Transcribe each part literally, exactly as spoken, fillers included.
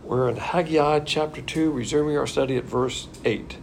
We're in Haggai chapter two, resuming our study at verse eight.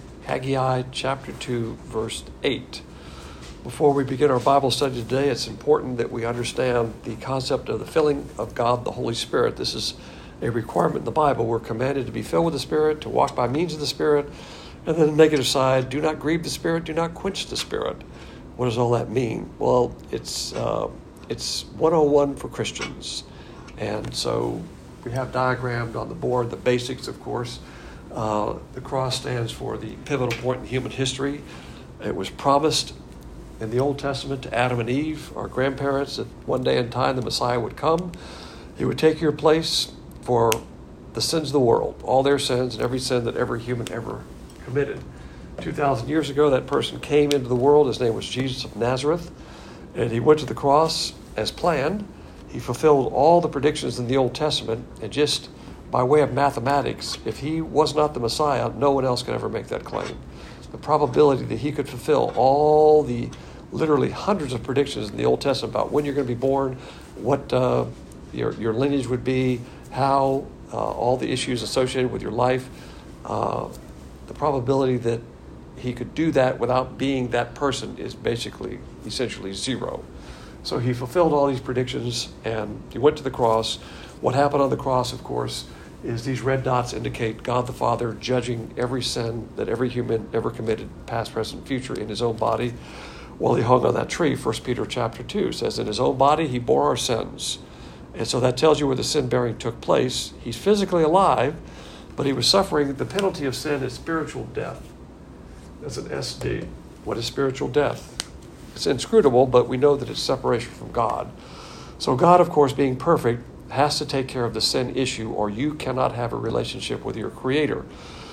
Haggai chapter two, verse eight. Before we begin our Bible study today, it's important that we understand the concept of the filling of God, the Holy Spirit. This is a requirement in the Bible. We're commanded to be filled with the Spirit, to walk by means of the Spirit, and then the negative side, do not grieve the Spirit, do not quench the Spirit. What does all that mean? Well, it's uh, it's one oh one for Christians. And so we have diagrammed on the board the basics, of course. Uh, the cross stands for the pivotal point in human history. It was promised in the Old Testament to Adam and Eve, our grandparents, that one day in time the Messiah would come. He would take your place for the sins of the world, all their sins and every sin that every human ever committed. two thousand years ago, that person came into the world. His name was Jesus of Nazareth, and he went to the cross as planned. He fulfilled all the predictions in the Old Testament, and just by way of mathematics, if he was not the Messiah, no one else could ever make that claim. The probability that he could fulfill all the literally hundreds of predictions in the Old Testament about when you're going to be born, what uh, your, your lineage would be, how uh, all the issues associated with your life, uh, the probability that he could do that without being that person is basically, essentially zero. So he fulfilled all these predictions, and he went to the cross. What happened on the cross, of course, is these red dots indicate God the Father judging every sin that every human ever committed, past, present, future, in his own body while he hung on that tree. First Peter chapter two says, in his own body he bore our sins. And so that tells you where the sin-bearing took place. He's physically alive, but he was suffering the penalty of sin is spiritual death. That's an S D. What is spiritual death? It's inscrutable, but we know that it's separation from God. So God, of course, being perfect, has to take care of the sin issue, or you cannot have a relationship with your Creator.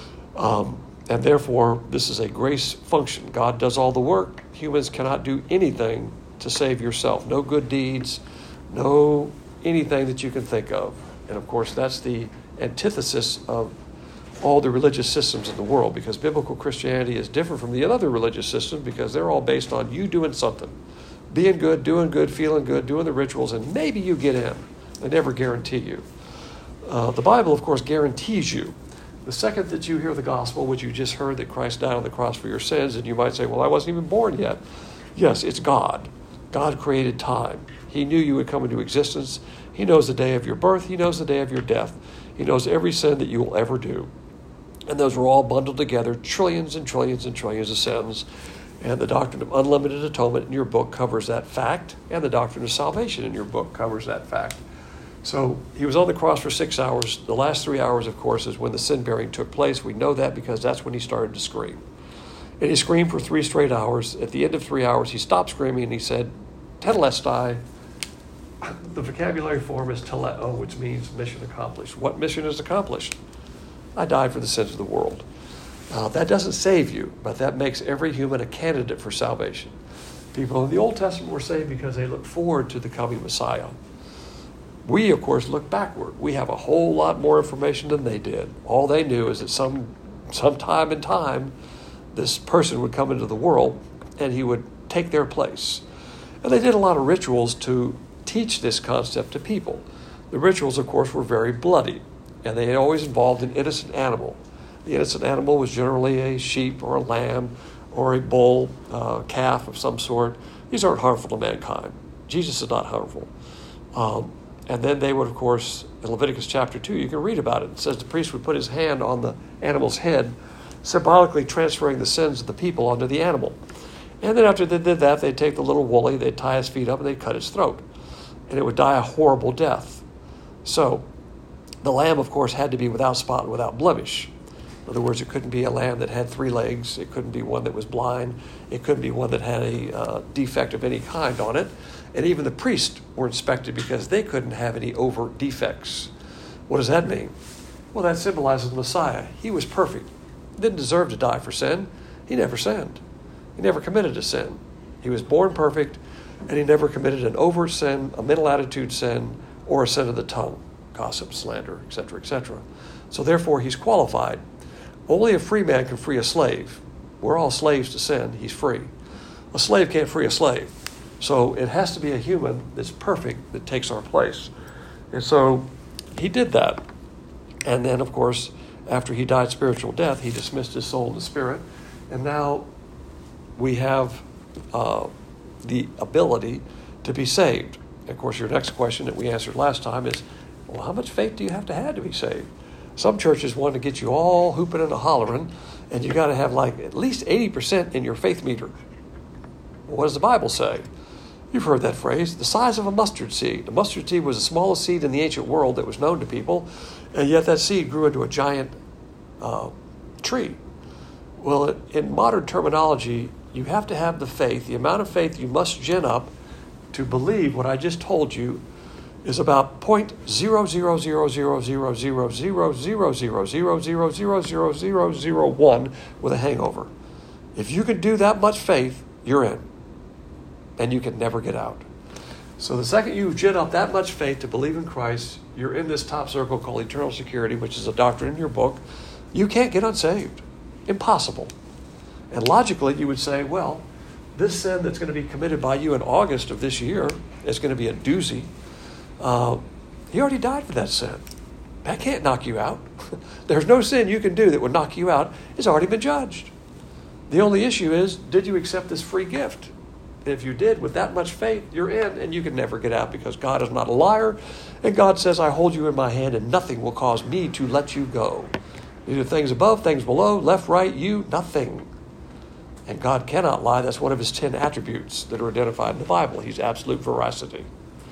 Um, and therefore, this is a grace function. God does all the work. Humans cannot do anything to save yourself. No good deeds, no anything that you can think of. And of course, that's the antithesis of all the religious systems in the world, because biblical Christianity is different from the other religious systems because they're all based on you doing something. Being good, doing good, feeling good, doing the rituals, and maybe you get in. They never guarantee you. Uh, the Bible, of course, guarantees you. The second that you hear the gospel, which you just heard that Christ died on the cross for your sins, and you might say, well, I wasn't even born yet. Yes, it's God. God created time. He knew you would come into existence. He knows the day of your birth. He knows the day of your death. He knows every sin that you will ever do. And those were all bundled together, trillions and trillions and trillions of sins. And the doctrine of unlimited atonement in your book covers that fact, and the doctrine of salvation in your book covers that fact. So he was on the cross for six hours. The last three hours, of course, is when the sin-bearing took place. We know that because that's when he started to scream. And he screamed for three straight hours. At the end of three hours, he stopped screaming and he said, Tetelestai. The vocabulary form is teleo, which means mission accomplished. What mission is accomplished? I died for the sins of the world. Uh, that doesn't save you, but that makes every human a candidate for salvation. People in the Old Testament were saved because they looked forward to the coming Messiah. We, of course, look backward. We have a whole lot more information than they did. All they knew is that some sometime in time, this person would come into the world and he would take their place. And they did a lot of rituals to teach this concept to people. The rituals, of course, were very bloody, and they always involved an innocent animal. The innocent animal was generally a sheep or a lamb or a bull, uh, calf of some sort. These aren't harmful to mankind. Jesus is not harmful. Um, and then they would, of course, in Leviticus chapter two, you can read about it. It says the priest would put his hand on the animal's head, symbolically transferring the sins of the people onto the animal. And then after they did that, they'd take the little woolly, they'd tie his feet up, and they'd cut his throat. And it would die a horrible death. So the lamb, of course, had to be without spot and without blemish. In other words, it couldn't be a lamb that had three legs. It couldn't be one that was blind. It couldn't be one that had a uh, defect of any kind on it. And even the priests were inspected because they couldn't have any overt defects. What does that mean? Well, that symbolizes the Messiah. He was perfect. He didn't deserve to die for sin. He never sinned. He never committed a sin. He was born perfect, and he never committed an overt sin, a mental attitude sin, or a sin of the tongue, gossip, slander, et cetera, et cetera. So therefore, he's qualified. Only a free man can free a slave. We're all slaves to sin. He's free. A slave can't free a slave. So it has to be a human that's perfect that takes our place. And so he did that. And then, of course, after he died spiritual death, he dismissed his soul into spirit. And now we have uh, the ability to be saved. Of course, your next question that we answered last time is, well, how much faith do you have to have to be saved? Some churches want to get you all hooping and hollering, and you got to have like at least eighty percent in your faith meter. Well, what does the Bible say? You've heard that phrase, the size of a mustard seed. The mustard seed was the smallest seed in the ancient world that was known to people, and yet that seed grew into a giant uh, tree. Well, in modern terminology, you have to have the faith, the amount of faith you must gin up to believe what I just told you is about zero point zero zero zero zero zero zero zero zero zero zero zero zero zero zero zero one with a hangover. If you can do that much faith, you're in. And you can never get out. So the second you gin up that much faith to believe in Christ, you're in this top circle called eternal security, which is a doctrine in your book. You can't get unsaved. Impossible. And logically, you would say, well, this sin that's going to be committed by you in August of this year is going to be a doozy. Uh, he already died for that sin. That can't knock you out. There's no sin you can do that would knock you out. It's already been judged. The only issue is, did you accept this free gift? And if you did, with that much faith, you're in, and you can never get out because God is not a liar. And God says, I hold you in my hand, and nothing will cause me to let you go. Neither things above, things below, left, right, you, nothing. And God cannot lie. That's one of his ten attributes that are identified in the Bible. He's absolute veracity.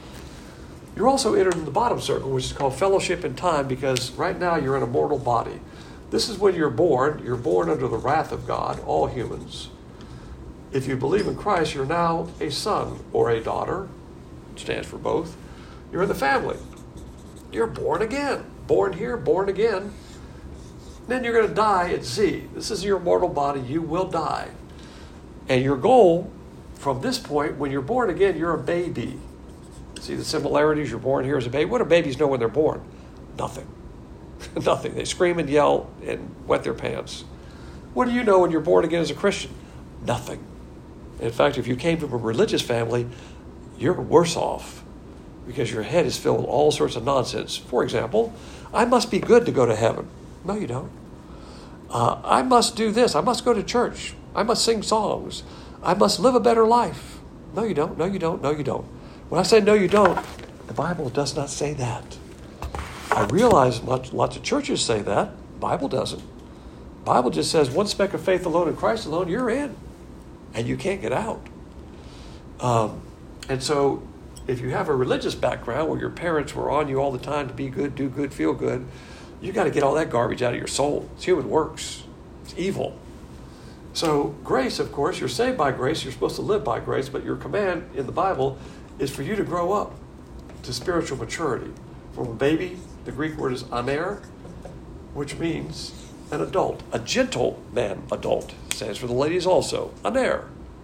You're also entered in the bottom circle, which is called fellowship in time, because right now you're in a mortal body. This is when you're born. You're born under the wrath of God, all humans. If you believe in Christ, you're now a son or a daughter. It stands for both. You're in the family. You're born again. Born here, born again. Then you're going to die at Z. This is your mortal body. You will die. And your goal from this point, when you're born again, you're a baby. See the similarities? You're born here as a baby. What do babies know when they're born? Nothing. Nothing. They scream and yell and wet their pants. What do you know when you're born again as a Christian? Nothing. In fact, if you came from a religious family, you're worse off because your head is filled with all sorts of nonsense. For example, I must be good to go to heaven. No, you don't. Uh, I must do this. I must go to church. I must sing songs. I must live a better life. No, you don't. No, you don't. No, you don't. When I say no, you don't, the Bible does not say that. I realize much, lots of churches say that. The Bible doesn't. The Bible just says one speck of faith alone in Christ alone, you're in. And you can't get out. Um, and so if you have a religious background where your parents were on you all the time to be good, do good, feel good, you got to get all that garbage out of your soul. It's human works. It's evil. So grace, of course, you're saved by grace. You're supposed to live by grace, but your command in the Bible is for you to grow up to spiritual maturity. From a baby, the Greek word is aner, which means an adult, a gentleman adult. Stands for the ladies also, aner.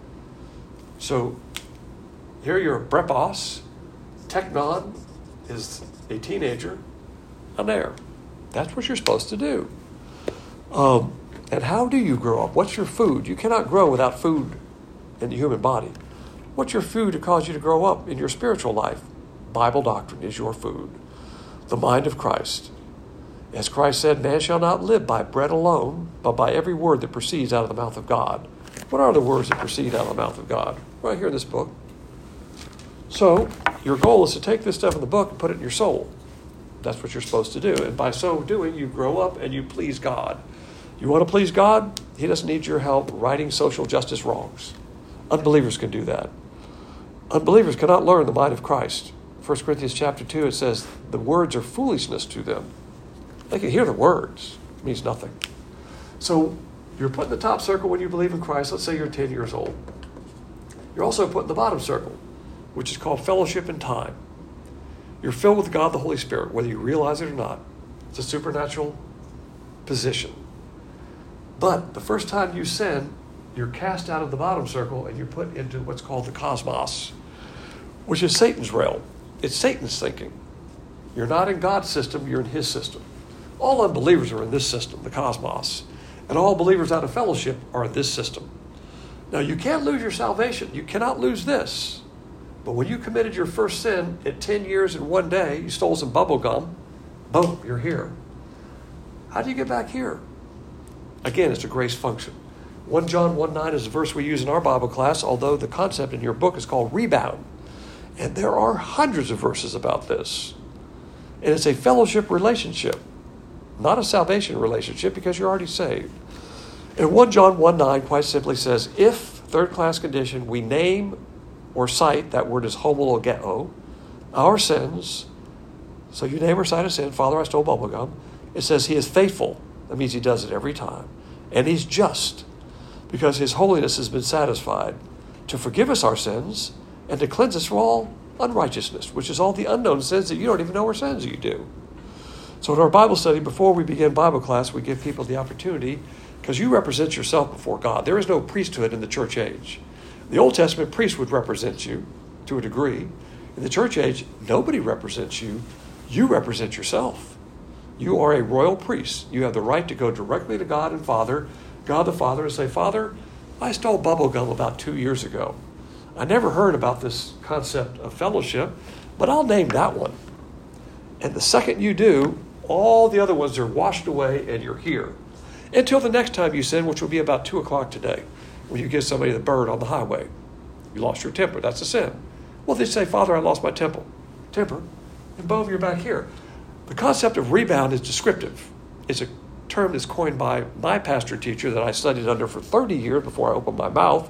So here you're a brepos, teknon is a teenager, aner. That's what you're supposed to do. Um, and how do you grow up? What's your food? You cannot grow without food in the human body. What's your food to cause you to grow up in your spiritual life? Bible doctrine is your food. The mind of Christ. As Christ said, man shall not live by bread alone, but by every word that proceeds out of the mouth of God. What are the words that proceed out of the mouth of God? Right here in this book. So, your goal is to take this stuff in the book and put it in your soul. That's what you're supposed to do. And by so doing, you grow up and you please God. You want to please God? He doesn't need your help righting social justice wrongs. Unbelievers can do that. Unbelievers cannot learn the mind of Christ. First Corinthians chapter two, it says, the words are foolishness to them. They can hear the words. It means nothing. So you're put in the top circle when you believe in Christ. Let's say you're ten years old. You're also put in the bottom circle, which is called fellowship in time. You're filled with God the Holy Spirit, whether you realize it or not. It's a supernatural position. But the first time you sin, you're cast out of the bottom circle and you're put into what's called the cosmos, which is Satan's realm. It's Satan's thinking. You're not in God's system, you're in his system. All unbelievers are in this system, the cosmos. And all believers out of fellowship are in this system. Now, you can't lose your salvation. You cannot lose this. But when you committed your first sin at ten years and one day, you stole some bubble gum, boom, you're here. How do you get back here? Again, it's a grace function. First John one nine is the verse we use in our Bible class, although the concept in your book is called rebound. And there are hundreds of verses about this. And it's a fellowship relationship, not a salvation relationship, because you're already saved. And First John one nine quite simply says, if, third class condition, we name or cite, that word is homologeo, our sins, so you name or cite a sin, Father, I stole bubblegum, it says he is faithful. That means he does it every time. And he's just, because his holiness has been satisfied to forgive us our sins and to cleanse us from all unrighteousness, which is all the unknown sins that you don't even know are sins you do. So in our Bible study, before we begin Bible class, we give people the opportunity, because you represent yourself before God. There is no priesthood in the church age. The Old Testament priest would represent you to a degree. In the church age, nobody represents you. You represent yourself. You are a royal priest. You have the right to go directly to God and Father, God the Father, and say, Father, I stole bubblegum about two years ago. I never heard about this concept of fellowship, but I'll name that one. And the second you do, all the other ones are washed away and you're here. Until the next time you sin, which will be about two o'clock today, when you give somebody the bird on the highway. You lost your temper. That's a sin. Well, they say, Father, I lost my temper. Temper. And boom, you're back here. The concept of rebound is descriptive. It's a term that's coined by my pastor teacher that I studied under for thirty years before I opened my mouth.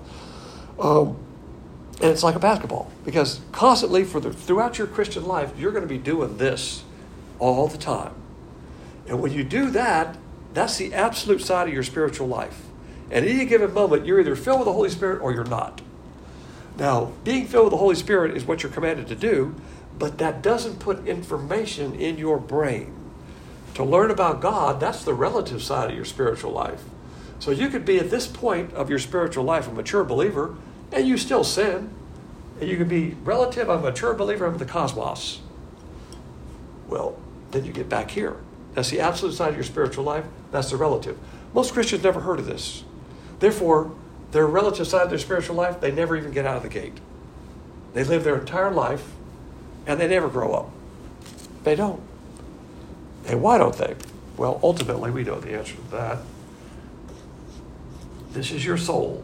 Um, and it's like a basketball, because constantly for the, throughout your Christian life, you're going to be doing this all the time. And when you do that, that's the absolute side of your spiritual life. And at any given moment, you're either filled with the Holy Spirit or you're not. Now, being filled with the Holy Spirit is what you're commanded to do, but that doesn't put information in your brain. To learn about God, that's the relative side of your spiritual life. So you could be at this point of your spiritual life a mature believer, and you still sin. And you could be relative, I'm a mature believer of the cosmos. Well, then you get back here. That's the absolute side of your spiritual life. That's the relative. Most Christians never heard of this. Therefore, their relative side of their spiritual life, they never even get out of the gate. They live their entire life, and they never grow up. They don't. And why don't they? Well, ultimately, we know the answer to that. This is your soul.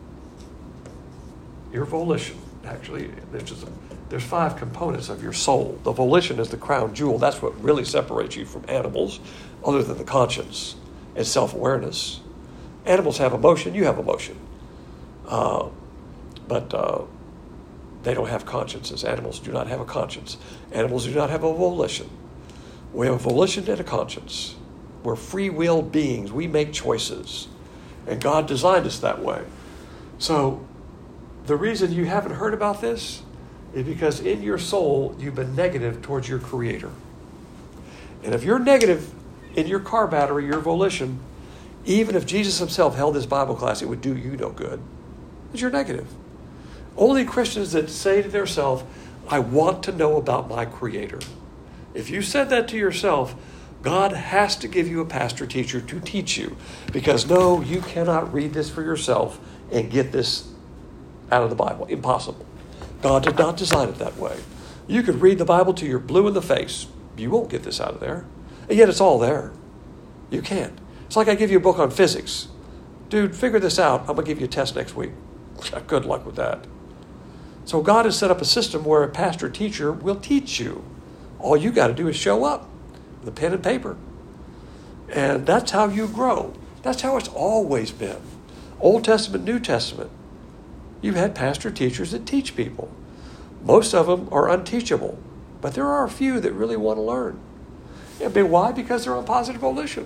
Your volition, actually. There's, just a, there's five components of your soul. The volition is the crown jewel. That's what really separates you from animals, other than the conscience and self-awareness. Animals have emotion. You have emotion. Uh, but uh, they don't have consciences. Animals do not have a conscience. Animals do not have a volition. We have a volition and a conscience. We're free-willed beings. We make choices. And God designed us that way. So the reason you haven't heard about this is because in your soul, you've been negative towards your Creator. And if you're negative in your car battery, your volition, even if Jesus himself held this Bible class, it would do you no good, because you're negative. Only Christians that say to themselves, I want to know about my Creator. If you said that to yourself, God has to give you a pastor teacher to teach you, because no, you cannot read this for yourself and get this out of the Bible. Impossible. God did not design it that way. You could read the Bible till you're blue in the face. You won't get this out of there. And yet it's all there. You can't. It's like I give you a book on physics. Dude, figure this out. I'm going to give you a test next week. Good luck with that. So God has set up a system where a pastor teacher will teach you. All you got to do is show up with a pen and paper. And that's how you grow. That's how it's always been. Old Testament, New Testament. You've had pastor teachers that teach people. Most of them are unteachable, but there are a few that really want to learn. And why? Because they're on positive volition.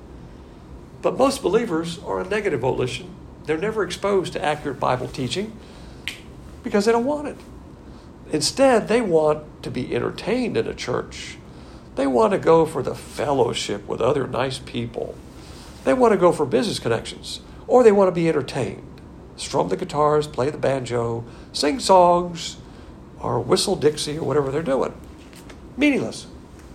But most believers are on negative volition. They're never exposed to accurate Bible teaching because they don't want it. Instead, they want to be entertained in a church. They want to go for the fellowship with other nice people. They want to go for business connections, or they want to be entertained. Strum the guitars, play the banjo, sing songs, or whistle Dixie, or whatever they're doing. Meaningless.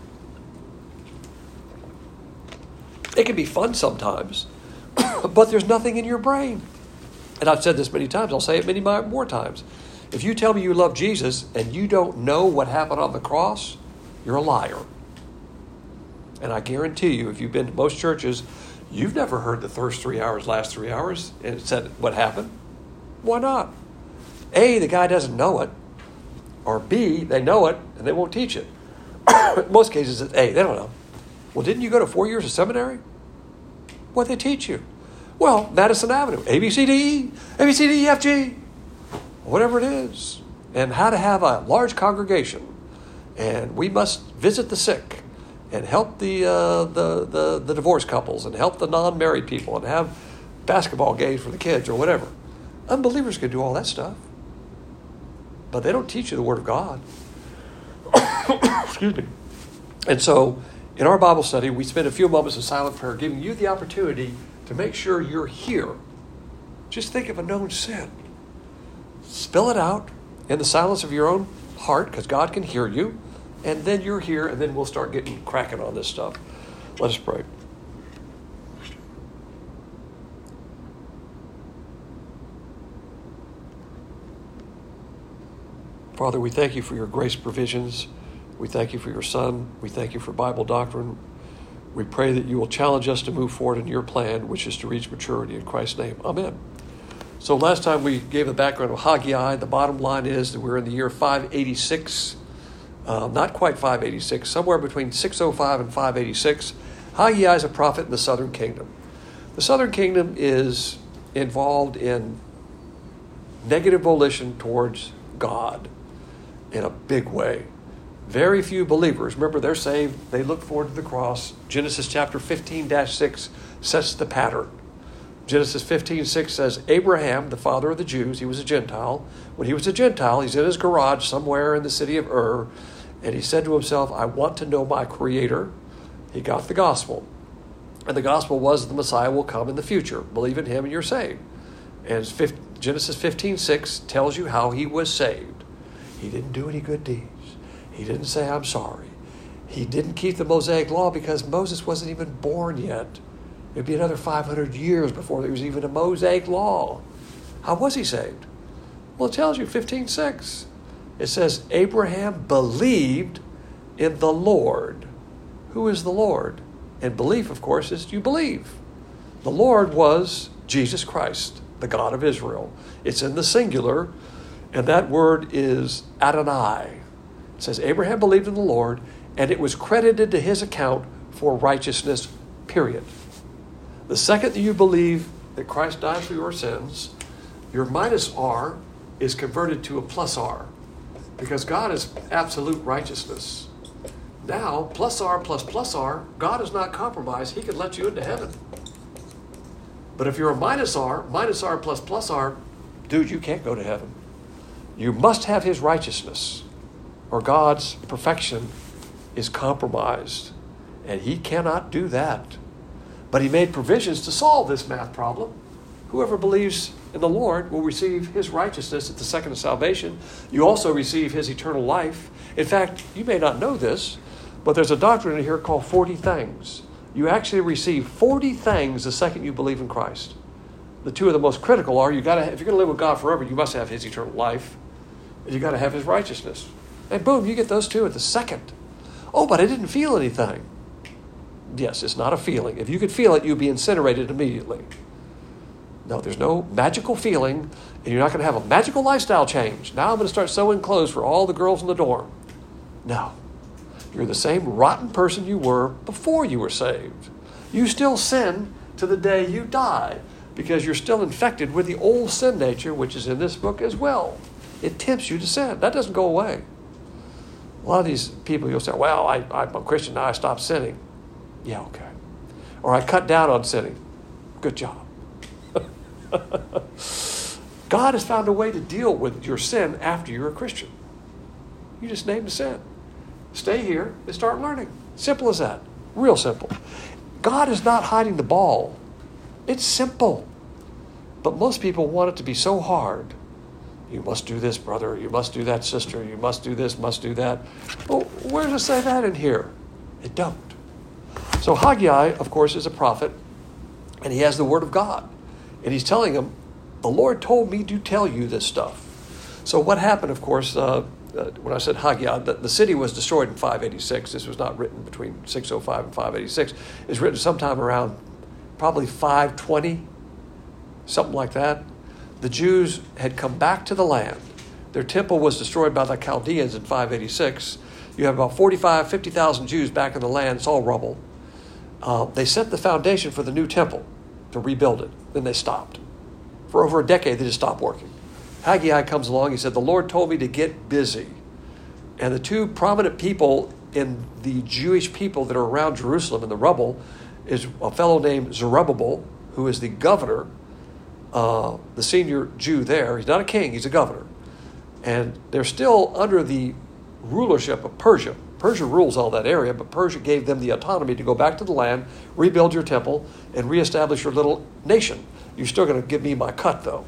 It can be fun sometimes, but there's nothing in your brain. And I've said this many times. I'll say it many more times. If you tell me you love Jesus and you don't know what happened on the cross, you're a liar. And I guarantee you, if you've been to most churches, you've never heard the first three hours, last three hours, and it said what happened. Why not? A, the guy doesn't know it. Or B, they know it, and they won't teach it. In most cases, it's A, they don't know. Well, didn't you go to four years of seminary? What'd they teach you? Well, Madison Avenue, A, B, C, D, E, A, B, C, D, E, F, G, whatever it is. And how to have a large congregation. And we must visit the sick and help the, uh, the, the, the divorced couples and help the non-married people and have basketball games for the kids or whatever. Unbelievers can do all that stuff. But they don't teach you the Word of God. Excuse me. And so, in our Bible study, we spend a few moments of silent prayer giving you the opportunity to make sure you're here. Just think of a known sin. Spill it out in the silence of your own heart, because God can hear you. And then you're here, and then we'll start getting cracking on this stuff. Let us pray. Father, we thank you for your grace provisions. We thank you for your Son. We thank you for Bible doctrine. We pray that you will challenge us to move forward in your plan, which is to reach maturity in Christ's name. Amen. So last time we gave the background of Haggai. The bottom line is that we're in the year five eighty-six. Uh, not quite five eighty-six, somewhere between six oh five and five eighty-six. Haggai is a prophet in the southern kingdom. The southern kingdom is involved in negative volition towards God in a big way. Very few believers, remember, they're saved, they look forward to the cross. Genesis chapter fifteen dash six sets the pattern. Genesis fifteen six says, Abraham, the father of the Jews, he was a Gentile. When he was a Gentile, he's in his garage somewhere in the city of Ur, and he said to himself, I want to know my Creator. He got the gospel. And the gospel was the Messiah will come in the future. Believe in him and you're saved. And Genesis fifteen six tells you how he was saved. He didn't do any good deeds. He didn't say, I'm sorry. He didn't keep the Mosaic law because Moses wasn't even born yet. It'd be another five hundred years before there was even a Mosaic law. How was he saved? Well, it tells you, fifteen six. It says, Abraham believed in the Lord. Who is the Lord? And belief, of course, is you believe. The Lord was Jesus Christ, the God of Israel. It's in the singular, and that word is Adonai. It says, Abraham believed in the Lord, and it was credited to his account for righteousness, period. The second that you believe that Christ died for your sins, your minus R is converted to a plus R, because God is absolute righteousness. Now, plus R plus plus R, God is not compromised. He can let you into heaven. But if you're a minus R, minus R plus plus R, dude, you can't go to heaven. You must have his righteousness, or God's perfection is compromised. And he cannot do that. But he made provisions to solve this math problem. Whoever believes in the Lord will receive his righteousness at the second of salvation. You also receive his eternal life. In fact, you may not know this, but there's a doctrine in here called forty things. You actually receive forty things the second you believe in Christ. The two of the most critical are, you got to, if you're going to live with God forever, you must have his eternal life, and you got to have his righteousness. And boom, you get those two at the second. Oh, but I didn't feel anything. Yes, it's not a feeling. If you could feel it, you'd be incinerated immediately. No, there's no magical feeling, and you're not going to have a magical lifestyle change. Now I'm going to start sewing clothes for all the girls in the dorm. No. You're the same rotten person you were before you were saved. You still sin to the day you die because you're still infected with the old sin nature, which is in this book as well. It tempts you to sin. That doesn't go away. A lot of these people, you'll say, well, I, I'm a Christian now, I stopped sinning. Yeah, okay. Or I cut down on sinning. Good job. God has found a way to deal with your sin after you're a Christian. You just name the sin. Stay here and start learning. Simple as that. Real simple. God is not hiding the ball. It's simple. But most people want it to be so hard. You must do this, brother. You must do that, sister. You must do this, must do that. Well, where does it say that in here? It don't. So Haggai, of course, is a prophet, and he has the word of God. And he's telling them, the Lord told me to tell you this stuff. So what happened, of course, uh, uh, when I said Haggai, the, the city was destroyed in five eighty-six. This was not written between six oh five and five eighty-six. It was written sometime around probably five twenty, something like that. The Jews had come back to the land. Their temple was destroyed by the Chaldeans in five eighty-six. You have about forty-five, fifty thousand Jews back in the land. It's all rubble. Uh, they set the foundation for the new temple to rebuild it. Then they stopped. For over a decade, they just stopped working. Haggai comes along. He said, the Lord told me to get busy. And the two prominent people in the Jewish people that are around Jerusalem in the rubble is a fellow named Zerubbabel, who is the governor, uh, the senior Jew there. He's not a king, he's a governor. And they're still under the rulership of Persia. Persia rules all that area, but Persia gave them the autonomy to go back to the land, rebuild your temple, and reestablish your little nation. You're still going to give me my cut, though.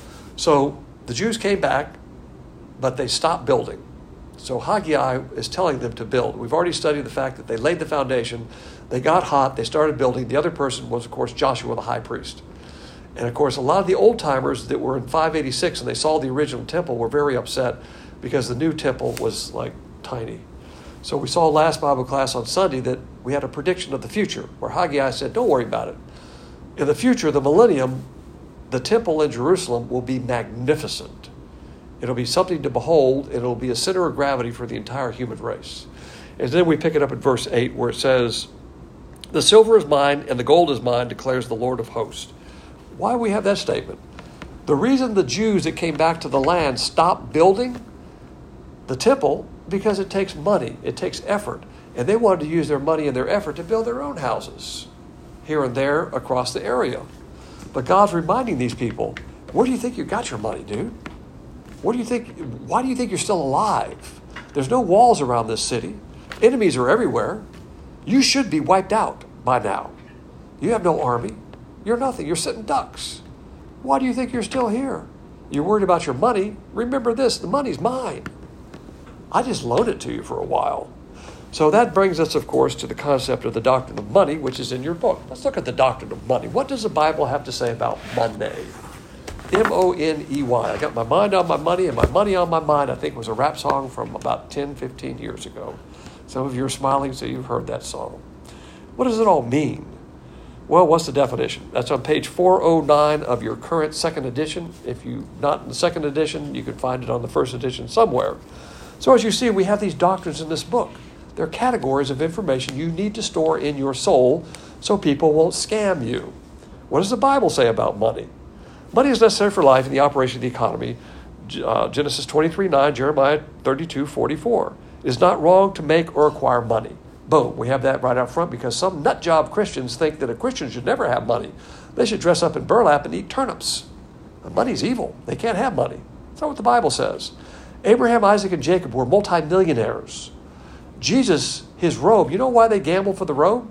So the Jews came back, but they stopped building. So Haggai is telling them to build. We've already studied the fact that they laid the foundation, they got hot, they started building. The other person was, of course, Joshua the high priest. And, of course, a lot of the old-timers that were in five eighty-six and they saw the original temple were very upset because the new temple was, like, tiny. So we saw last Bible class on Sunday that we had a prediction of the future where Haggai said, don't worry about it. In the future, the millennium, the temple in Jerusalem will be magnificent. It'll be something to behold, and it'll be a center of gravity for the entire human race. And then we pick it up at verse eight where it says, the silver is mine and the gold is mine, declares the Lord of hosts. Why do we have that statement? The reason the Jews that came back to the land stopped building the temple, because it takes money, it takes effort. And they wanted to use their money and their effort to build their own houses here and there across the area. But God's reminding these people, where do you think you got your money, dude? What do you think? Why do you think you're still alive? There's no walls around this city. Enemies are everywhere. You should be wiped out by now. You have no army. You're nothing. You're sitting ducks. Why do you think you're still here? You're worried about your money. Remember this, the money's mine. I just loaned it to you for a while. So that brings us, of course, to the concept of the doctrine of money, which is in your book. Let's look at the doctrine of money. What does the Bible have to say about money? M O N E Y. I got my mind on my money and my money on my mind, I think was a rap song from about ten, fifteen years ago. Some of you are smiling, so you've heard that song. What does it all mean? Well, what's the definition? That's on page four oh nine of your current second edition. If you're not in the second edition, you can find it on the first edition somewhere. So as you see, we have these doctrines in this book. They're categories of information you need to store in your soul so people won't scam you. What does the Bible say about money? Money is necessary for life and the operation of the economy. Uh, Genesis twenty-three nine, Jeremiah thirty-two forty-four. It is not wrong to make or acquire money. Boom, we have that right out front because some nut job Christians think that a Christian should never have money. They should dress up in burlap and eat turnips. And money's evil. They can't have money. That's not what the Bible says. Abraham, Isaac, and Jacob were multimillionaires. Jesus, his robe, you know why they gambled for the robe?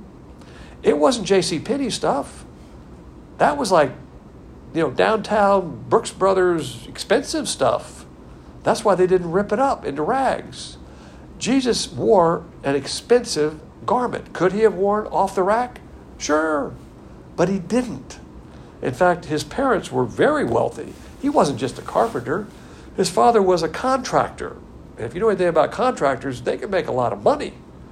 It wasn't J C Penney stuff. That was like, you know, downtown Brooks Brothers expensive stuff. That's why they didn't rip it up into rags. Jesus wore an expensive garment. Could he have worn off the rack? Sure, but he didn't. In fact, his parents were very wealthy. He wasn't just a carpenter. His father was a contractor. And if you know anything about contractors, they can make a lot of money.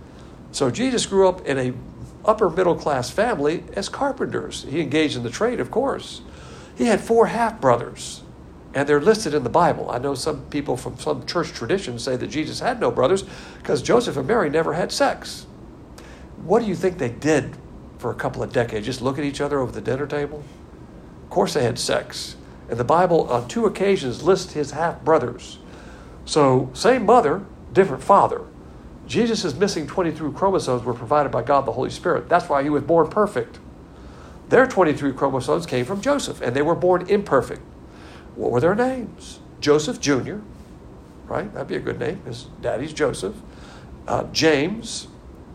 So Jesus grew up in a upper middle class family as carpenters. He engaged in the trade, of course. He had four half-brothers, and they're listed in the Bible. I know some people from some church traditions say that Jesus had no brothers because Joseph and Mary never had sex. What do you think they did for a couple of decades? Just look at each other over the dinner table? Of course they had sex. And the Bible on two occasions lists his half-brothers. So same mother, different father. Jesus' missing twenty-three chromosomes were provided by God the Holy Spirit. That's why he was born perfect. Their twenty-three chromosomes came from Joseph, and they were born imperfect. What were their names? Joseph Junior, right? That'd be a good name. His daddy's Joseph. Uh, James,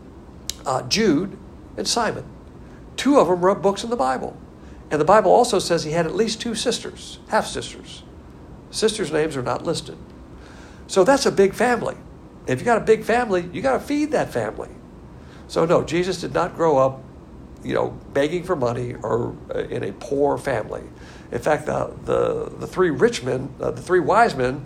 uh, Jude, and Simon. Two of them wrote books in the Bible. And the Bible also says he had at least two sisters, half-sisters. Sisters' names are not listed. So that's a big family. If you got a big family, you got to feed that family. So no, Jesus did not grow up, you know, begging for money or in a poor family. In fact, the the, the three rich men, uh, the three wise men,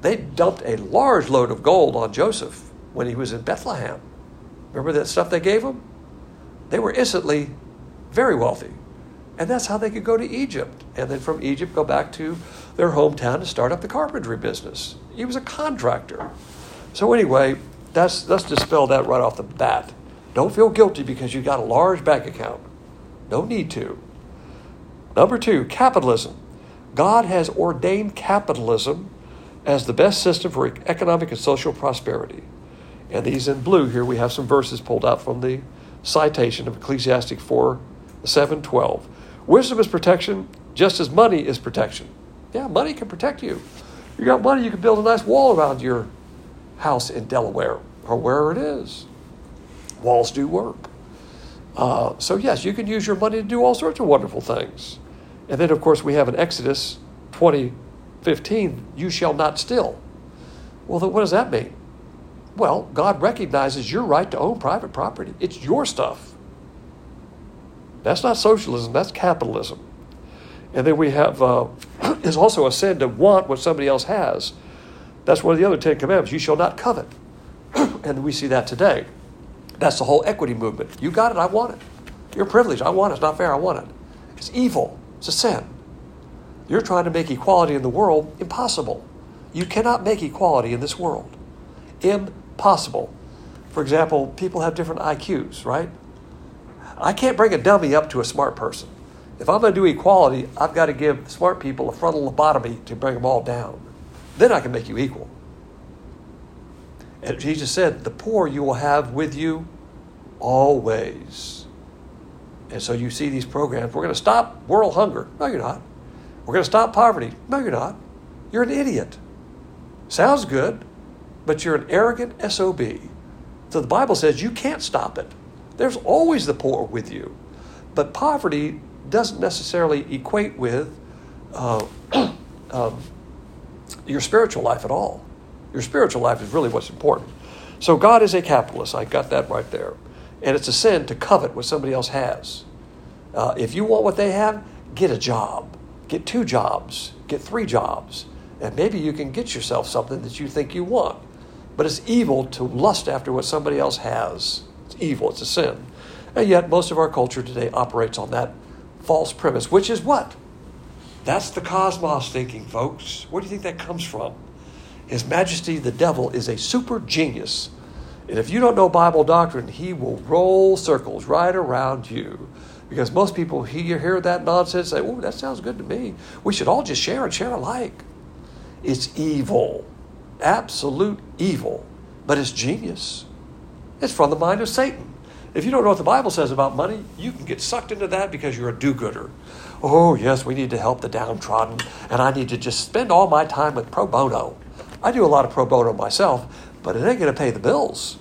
They dumped a large load of gold on Joseph when he was in Bethlehem. Remember that stuff they gave him? They were instantly very wealthy. And that's how they could go to Egypt. And then from Egypt, go back to their hometown and start up the carpentry business. He was a contractor. So anyway, that's, let's dispel that right off the bat. Don't feel guilty because you got a large bank account. No need to. Number two, capitalism. God has ordained capitalism as the best system for economic and social prosperity. And these in blue here, we have some verses pulled out from the citation of Ecclesiastes four, seven, twelve. Wisdom is protection, just as money is protection. Yeah, money can protect you. You got money, you can build a nice wall around your house in Delaware or wherever it is. Walls do work. Uh, so yes, you can use your money to do all sorts of wonderful things. And then, of course, we have in Exodus twenty fifteen, you shall not steal. Well, then what does that mean? Well, God recognizes your right to own private property. It's your stuff. That's not socialism, that's capitalism. And then we have, uh, it's also a sin to want what somebody else has. That's one of the other Ten Commandments. You shall not covet. And we see that today. That's the whole equity movement. You got it, I want it. You're privileged, I want it. It's not fair, I want it. It's evil. It's a sin. You're trying to make equality in the world impossible. You cannot make equality in this world. Impossible. For example, people have different I Qs, right? I can't bring a dummy up to a smart person. If I'm going to do equality, I've got to give smart people a frontal lobotomy to bring them all down. Then I can make you equal. And Jesus said, the poor you will have with you always. And so you see these programs, we're going to stop world hunger. No, you're not. We're going to stop poverty. No, you're not. You're an idiot. Sounds good, but you're an arrogant S O B. So the Bible says you can't stop it. There's always the poor with you. But poverty doesn't necessarily equate with uh, um, your spiritual life at all. Your spiritual life is really what's important. So God is a capitalist. I got that right there. And it's a sin to covet what somebody else has. Uh, if you want what they have, get a job. Get two jobs. Get three jobs. And maybe you can get yourself something that you think you want. But it's evil to lust after what somebody else has. It's evil. It's a sin. And yet most of our culture today operates on that false premise, which is what? That's the cosmos thinking, folks. Where do you think that comes from? His Majesty, the devil, is a super genius. And if you don't know Bible doctrine, he will roll circles right around you. Because most people hear, hear that nonsense and say, oh, that sounds good to me. We should all just share and share alike. It's evil. Absolute evil. But it's genius. It's from the mind of Satan. If you don't know what the Bible says about money, you can get sucked into that because you're a do-gooder. Oh, yes, we need to help the downtrodden, and I need to just spend all my time with pro bono. I do a lot of pro bono myself, but it ain't going to pay the bills.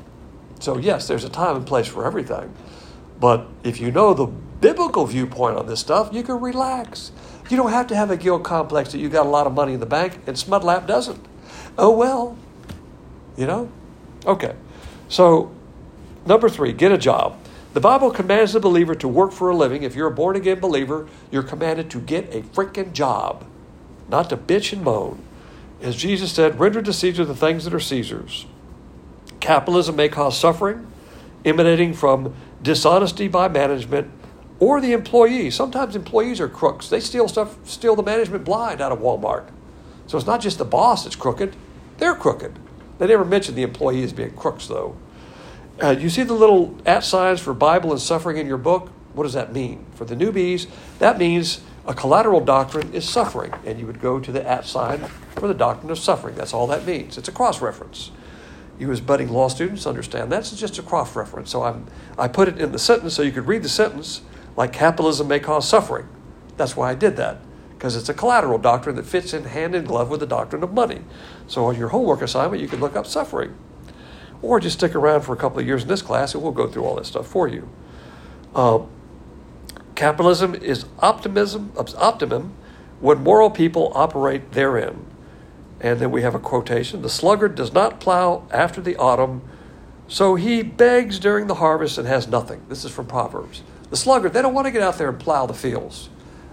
So, yes, there's a time and place for everything. But if you know the biblical viewpoint on this stuff, you can relax. You don't have to have a guilt complex that you got a lot of money in the bank, and Smudlap doesn't. Oh, well, you know? Okay, so number three, get a job. The Bible commands the believer to work for a living. If you're a born-again believer, you're commanded to get a freaking job, not to bitch and moan. As Jesus said, render to Caesar the things that are Caesar's. Capitalism may cause suffering, emanating from dishonesty by management or the employee. Sometimes employees are crooks. They steal stuff, steal the management blind out of Walmart. So it's not just the boss that's crooked. They're crooked. They never mention the employees being crooks, though. Uh, you see the little at signs for Bible and suffering in your book? What does that mean? For the newbies, that means a collateral doctrine is suffering. And you would go to the at sign for the doctrine of suffering. That's all that means. It's a cross-reference. You as budding law students understand that's just a cross-reference. So I'm, I put it in the sentence so you could read the sentence like capitalism may cause suffering. That's why I did that. Because it's a collateral doctrine that fits in hand in glove with the doctrine of money. So on your homework assignment, you can look up suffering. Or just stick around for a couple of years in this class and we'll go through all that stuff for you. Uh, capitalism is optimism, optimum when moral people operate therein. And then we have a quotation. The sluggard does not plow after the autumn, so he begs during the harvest and has nothing. This is from Proverbs. The sluggard, they don't want to get out there and plow the fields.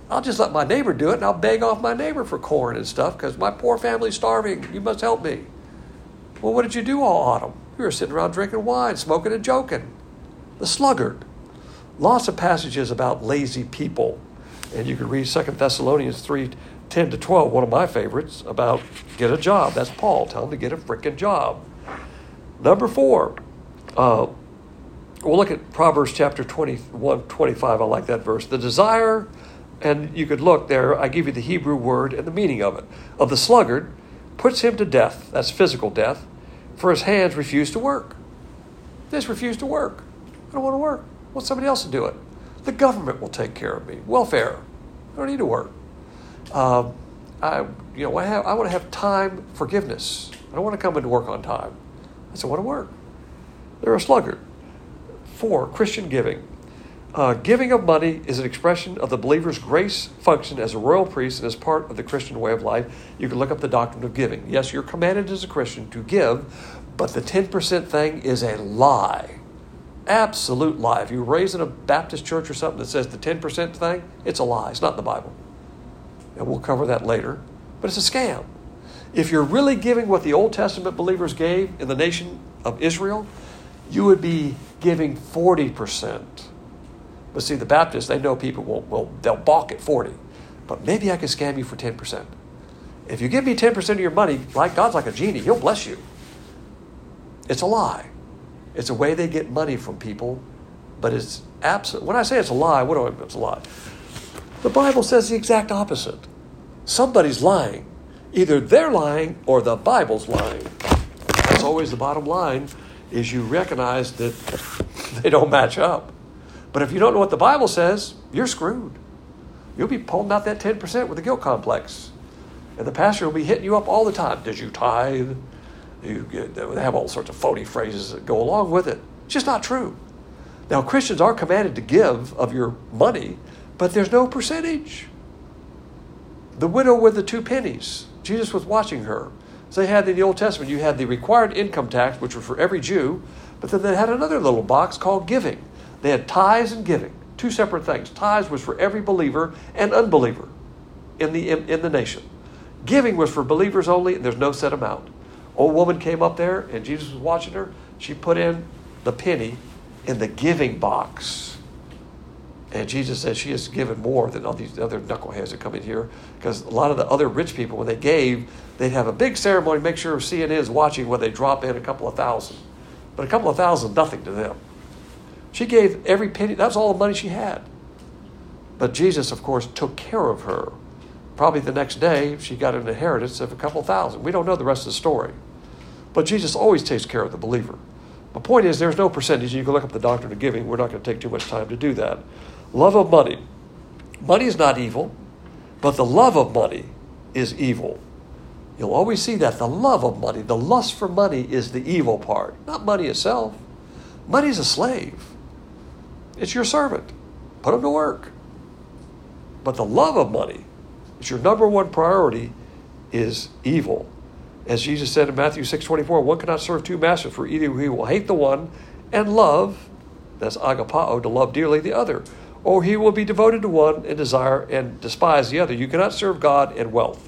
I'll just let my neighbor do it, and I'll beg off my neighbor for corn and stuff because my poor family's starving. You must help me. Well, what did you do all autumn? You were sitting around drinking wine, smoking and joking. The sluggard. Lots of passages about lazy people. And you can read Second Thessalonians three, ten to twelve, one of my favorites, about get a job. That's Paul. Tell him to get a freaking job. Number four, uh, we'll look at Proverbs chapter twenty-one, twenty-five. I like that verse. The desire, and you could look there, I give you the Hebrew word and the meaning of it, of the sluggard puts him to death. That's physical death. For his hands refuse to work. They just refuse to work. I don't want to work. I want somebody else to do it. The government will take care of me. Welfare. I don't need to work. Uh, I, you know, I, have, I want to have time forgiveness. I don't want to come into work on time. I just want to work. They're a sluggard. Four, Christian giving. Uh, giving of money is an expression of the believer's grace function as a royal priest and as part of the Christian way of life. You can look up the doctrine of giving. Yes, you're commanded as a Christian to give, but the ten percent thing is a lie. Absolute lie. If you're raised in a Baptist church or something that says the ten percent thing, it's a lie. It's not in the Bible. And we'll cover that later. But it's a scam. If you're really giving what the Old Testament believers gave in the nation of Israel, you would be giving forty percent. But see, the Baptists, they know people will, will they'll balk at forty. But maybe I can scam you for ten percent. If you give me ten percent of your money, like God's like a genie, he'll bless you. It's a lie. It's a way they get money from people, but it's absolute. When I say it's a lie, what do I mean it's a lie? The Bible says the exact opposite. Somebody's lying. Either they're lying or the Bible's lying. That's always the bottom line, is you recognize that they don't match up. But if you don't know what the Bible says, you're screwed. You'll be pulling out that ten percent with a guilt complex. And the pastor will be hitting you up all the time. Did you tithe? You get, they have all sorts of phony phrases that go along with it. It's just not true. Now, Christians are commanded to give of your money, but there's no percentage. The widow with the two pennies, Jesus was watching her. So they had in the Old Testament, you had the required income tax, which was for every Jew, but then they had another little box called giving. They had tithes and giving, two separate things. Tithes was for every believer and unbeliever in the in, in the nation. Giving was for believers only, and there's no set amount. Old woman came up there, and Jesus was watching her. She put in the penny in the giving box. And Jesus said she has given more than all these other knuckleheads that come in here. Because a lot of the other rich people, when they gave, they'd have a big ceremony, make sure C N N is watching when they drop in a couple of thousand. But a couple of thousand, nothing to them. She gave every penny. That was all the money she had. But Jesus, of course, took care of her. Probably the next day, she got an inheritance of a couple thousand. We don't know the rest of the story. But Jesus always takes care of the believer. My point is, there's no percentage. You can look up the doctrine of giving. We're not going to take too much time to do that. Love of money. Money is not evil, but the love of money is evil. You'll always see that. The love of money, the lust for money is the evil part, not money itself. Money is a slave. It's your servant. Put him to work. But the love of money, it's your number one priority, is evil. As Jesus said in Matthew six twenty-four, one cannot serve two masters, for either he will hate the one and love, that's agapao, to love dearly the other, or he will be devoted to one and desire and despise the other. You cannot serve God and wealth.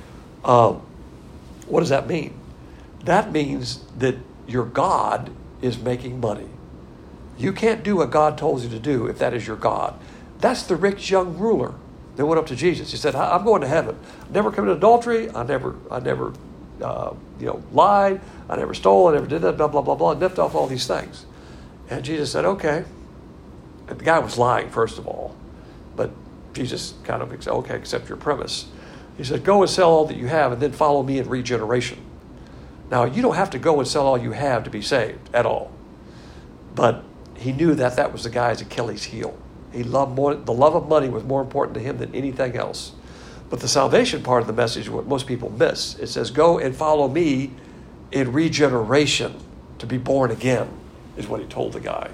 Um, what does that mean? That means that your God is making money. You can't do what God told you to do if that is your God. That's the rich young ruler that went up to Jesus. He said, I'm going to heaven. I never committed adultery. I never, I never, uh, you know, lied. I never stole. I never did that, blah, blah, blah, blah. Nipped off all these things. And Jesus said, okay. And the guy was lying, first of all. But Jesus kind of said, okay, accept your premise. He said, go and sell all that you have and then follow me in regeneration. Now, you don't have to go and sell all you have to be saved at all. But he knew that that was the guy's Achilles heel. He loved more, the love of money was more important to him than anything else. But the salvation part of the message is what most people miss. It says, go and follow me in regeneration, to be born again, is what he told the guy.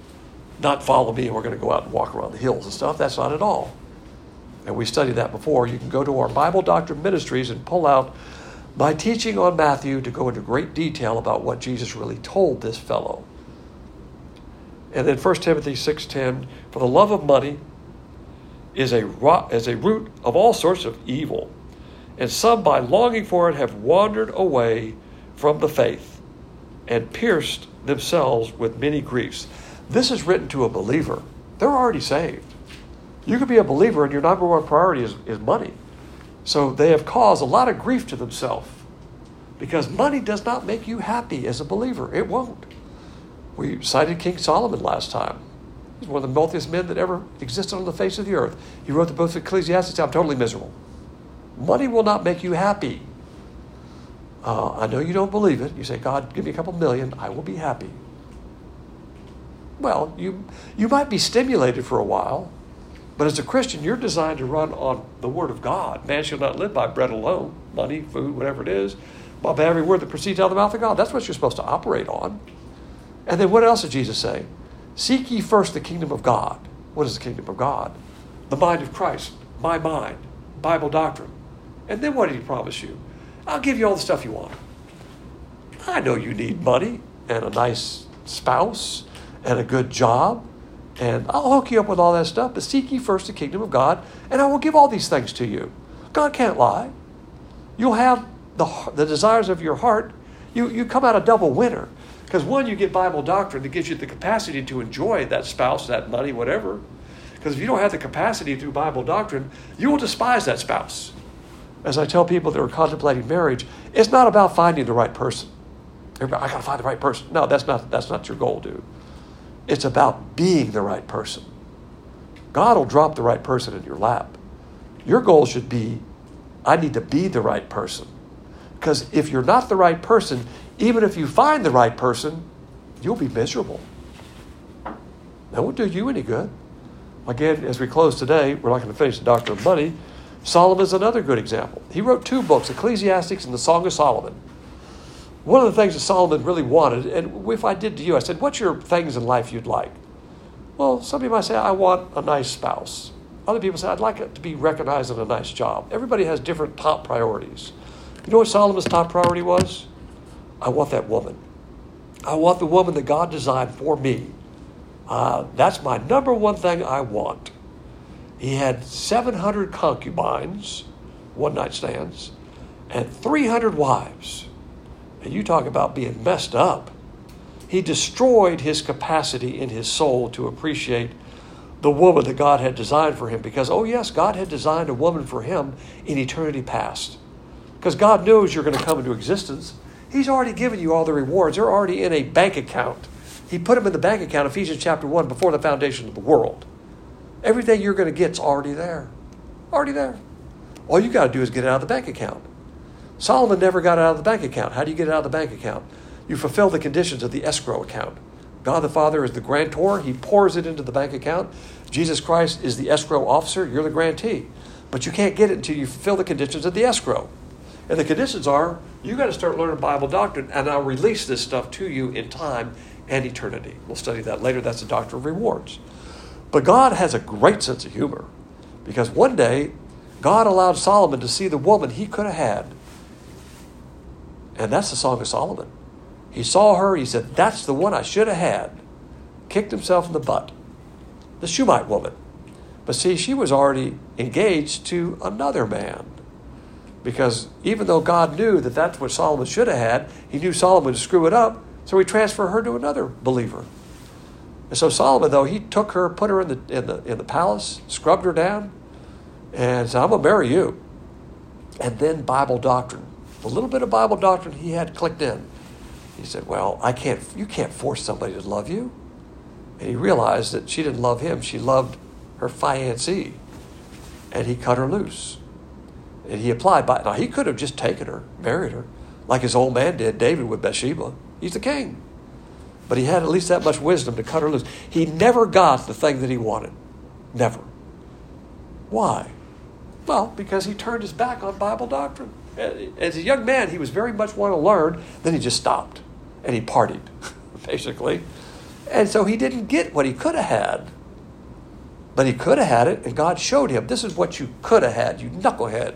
Not follow me and we're going to go out and walk around the hills and stuff. That's not at all. And we studied that before. You can go to our Bible Doctrine Ministries and pull out my teaching on Matthew to go into great detail about what Jesus really told this fellow. And then First Timothy six ten, for the love of money is a, ro- is a root of all sorts of evil, and some by longing for it have wandered away from the faith and pierced themselves with many griefs. This is written to a believer. They're already saved. You could be a believer and your number one priority is, is money. So they have caused a lot of grief to themselves because money does not make you happy as a believer. It won't. We cited King Solomon last time. He's one of the wealthiest men that ever existed on the face of the earth. He wrote the book of Ecclesiastes. I'm totally miserable. Money will not make you happy. Uh, I know you don't believe it. You say, God, give me a couple million. I will be happy. Well, you you might be stimulated for a while, but as a Christian, you're designed to run on the Word of God. Man shall not live by bread alone, money, food, whatever it is, but by every word that proceeds out of the mouth of God. That's what you're supposed to operate on. And then what else did Jesus say? Seek ye first the kingdom of God. What is the kingdom of God? The mind of Christ, my mind, Bible doctrine. And then what did he promise you? I'll give you all the stuff you want. I know you need money and a nice spouse and a good job, and I'll hook you up with all that stuff, but seek ye first the kingdom of God, and I will give all these things to you. God can't lie. You'll have the, the desires of your heart. You, you come out a double winner. Because one, you get Bible doctrine that gives you the capacity to enjoy that spouse, that money, whatever. Because if you don't have the capacity through Bible doctrine, you will despise that spouse. As I tell people that are contemplating marriage, it's not about finding the right person. Everybody, I got to find the right person. No, that's not, that's not your goal, dude. It's about being the right person. God will drop the right person in your lap. Your goal should be, I need to be the right person. Because if you're not the right person, even if you find the right person, you'll be miserable. That won't do you any good. Again, as we close today, we're not going to finish the Doctrine of Money. Solomon is another good example. He wrote two books, Ecclesiastes and the Song of Solomon. One of the things that Solomon really wanted, and if I did to you, I said, what's your things in life you'd like? Well, some people might say, I want a nice spouse. Other people say, I'd like it to be recognized in a nice job. Everybody has different top priorities. You know what Solomon's top priority was? I want that woman. I want the woman that God designed for me. Uh, that's my number one thing I want. He had seven hundred concubines, one-night stands, and three hundred wives. And you talk about being messed up. He destroyed his capacity in his soul to appreciate the woman that God had designed for him. Because, oh yes, God had designed a woman for him in eternity past. Because God knows you're going to come into existence. He's already given you all the rewards. They're already in a bank account. He put them in the bank account, Ephesians chapter one, before the foundation of the world. Everything you're going to get's already there. Already there. All you got to do is get it out of the bank account. Solomon never got it out of the bank account. How do you get it out of the bank account? You fulfill the conditions of the escrow account. God the Father is the grantor. He pours it into the bank account. Jesus Christ is the escrow officer. You're the grantee. But you can't get it until you fulfill the conditions of the escrow. And the conditions are, you got to start learning Bible doctrine, and I'll release this stuff to you in time and eternity. We'll study that later. That's the doctrine of rewards. But God has a great sense of humor, because one day, God allowed Solomon to see the woman he could have had. And that's the Song of Solomon. He saw her, he said, that's the one I should have had. Kicked himself in the butt. The Shunammite woman. But see, she was already engaged to another man. Because even though God knew that that's what Solomon should have had, he knew Solomon would screw it up, so he transferred her to another believer. And so Solomon, though, he took her, put her in the in the in the palace, scrubbed her down, and said, I'm going to marry you. And then Bible doctrine. The little bit of Bible doctrine he had clicked in. He said, well, I can't. You can't force somebody to love you. And he realized that she didn't love him. She loved her fiancé. And he cut her loose. And he applied. By, now, he could have just taken her, married her, like his old man did, David with Bathsheba. He's the king. But he had at least that much wisdom to cut her loose. He never got the thing that he wanted. Never. Why? Well, because he turned his back on Bible doctrine. As a young man, he was very much wanting to learn. Then he just stopped. And he partied, basically. And so he didn't get what he could have had. But he could have had it, and God showed him, this is what you could have had, you knucklehead.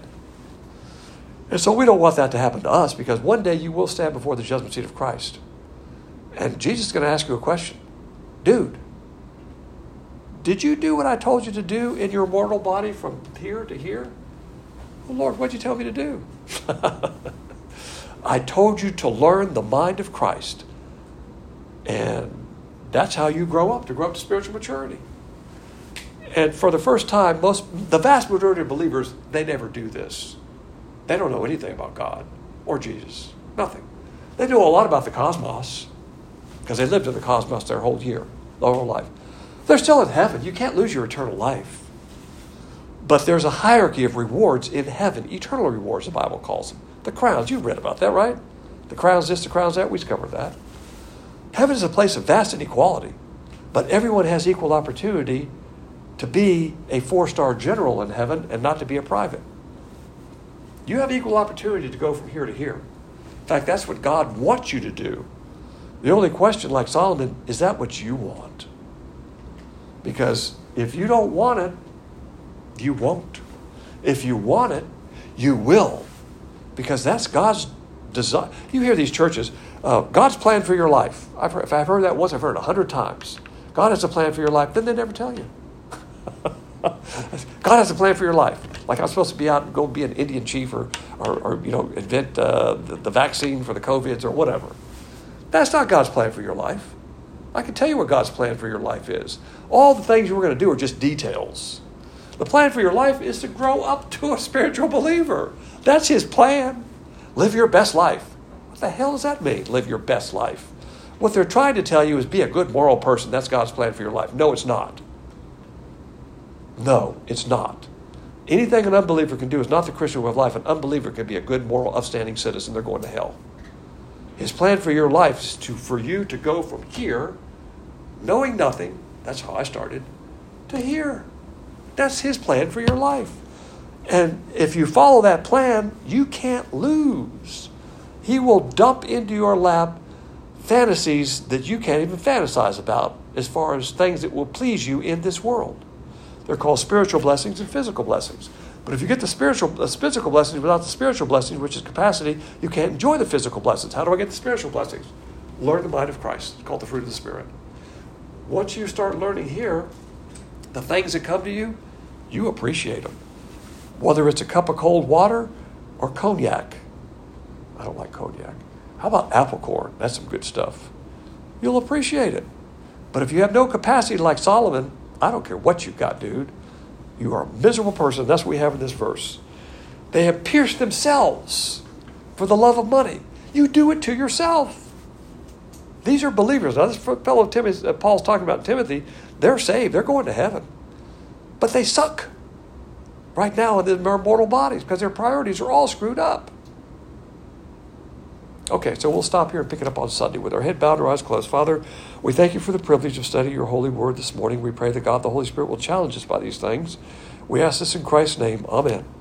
And so we don't want that to happen to us, because one day you will stand before the judgment seat of Christ. And Jesus is going to ask you a question. Dude, did you do what I told you to do in your mortal body from here to here? Well, Lord, what'd you tell me to do? I told you to learn the mind of Christ. And that's how you grow up, to grow up to spiritual maturity. And for the first time, most, the vast majority of believers, they never do this. They don't know anything about God or Jesus. Nothing. They know a lot about the cosmos because they lived in the cosmos their whole year, their whole life. They're still in heaven. You can't lose your eternal life. But there's a hierarchy of rewards in heaven, eternal rewards, the Bible calls them. The crowns, you've read about that, right? The crowns this, the crowns that, we've covered that. Heaven is a place of vast inequality, but everyone has equal opportunity to be a four-star general in heaven and not to be a private. You have equal opportunity to go from here to here. In fact, that's what God wants you to do. The only question, like Solomon, is that what you want? Because if you don't want it, you won't. If you want it, you will. Because that's God's design. You hear these churches, uh, God's plan for your life. I've heard, if I've heard that once, I've heard it a hundred times. God has a plan for your life. Then they never tell you. God has a plan for your life. Like I'm supposed to be out and go be an Indian chief or, or, or you know, invent uh, the, the vaccine for the COVIDs or whatever. That's not God's plan for your life. I can tell you what God's plan for your life is. All the things you were going to do are just details. The plan for your life is to grow up to a spiritual believer. That's his plan. Live your best life. What the hell does that mean, live your best life? What they're trying to tell you is be a good moral person. That's God's plan for your life. No, it's not. No, it's not. Anything an unbeliever can do is not the Christian way of life. An unbeliever can be a good, moral, upstanding citizen. They're going to hell. His plan for your life is to for you to go from here, knowing nothing, that's how I started, to here. That's his plan for your life. And if you follow that plan, you can't lose. He will dump into your lap fantasies that you can't even fantasize about as far as things that will please you in this world. They're called spiritual blessings and physical blessings. But if you get the spiritual, the physical blessings without the spiritual blessings, which is capacity, you can't enjoy the physical blessings. How do I get the spiritual blessings? Learn the mind of Christ. It's called the fruit of the Spirit. Once you start learning here, the things that come to you, you appreciate them. Whether it's a cup of cold water or cognac. I don't like cognac. How about apple corn? That's some good stuff. You'll appreciate it. But if you have no capacity like Solomon, I don't care what you've got, dude. You are a miserable person. That's what we have in this verse. They have pierced themselves for the love of money. You do it to yourself. These are believers. Now, this fellow Timothy, uh, Paul's talking about Timothy, they're saved. They're going to heaven. But they suck right now in their mortal bodies because their priorities are all screwed up. Okay, so we'll stop here and pick it up on Sunday with our head bowed, our eyes closed. Father, we thank you for the privilege of studying your holy word this morning. We pray that God, the Holy Spirit, will challenge us by these things. We ask this in Christ's name. Amen.